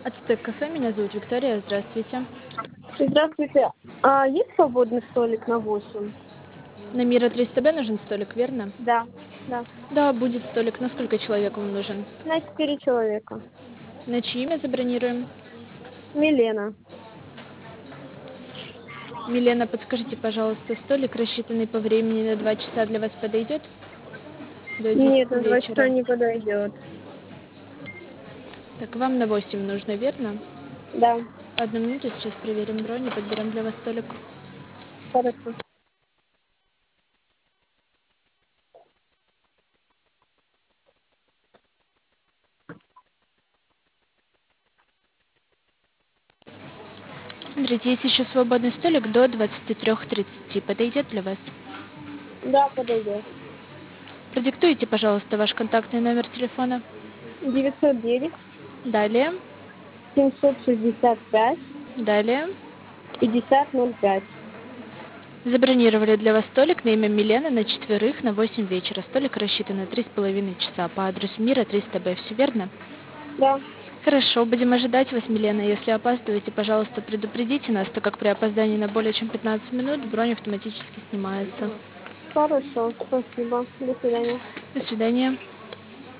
Ацтек кафе, меня зовут Виктория, здравствуйте. Здравствуйте. А есть свободный столик на 8? На Мира 300Б нужен столик, верно? Да, да. Да, будет столик. На сколько человек вам нужен? На 4 человека. На чье имя забронируем? Милена. Милена, подскажите, пожалуйста, столик, рассчитанный по времени на 2 часа, для вас подойдет? До 10 Нет, на 2 часа вечера. не подойдет. Так, вам на 8 нужно, верно? Да, Одну минуту, сейчас проверим бронь и подберем для вас столик. хорошо. Смотрите, есть еще свободный столик до 23:30. Подойдет для вас? Да, подойдет. Продиктуйте, пожалуйста, ваш контактный номер телефона. 909 Далее, 765 далее. 5005. Забронировали для вас столик на имя Милена на четверых на 8 вечера. Столик рассчитан на 3,5 часа по адресу Мира 300Б. Все верно? Да, Хорошо, будем ожидать вас, Милена. Если опаздываете, пожалуйста, предупредите нас, так как при опоздании на более чем 15 минут бронь автоматически снимается. хорошо. Спасибо. До свидания. До свидания.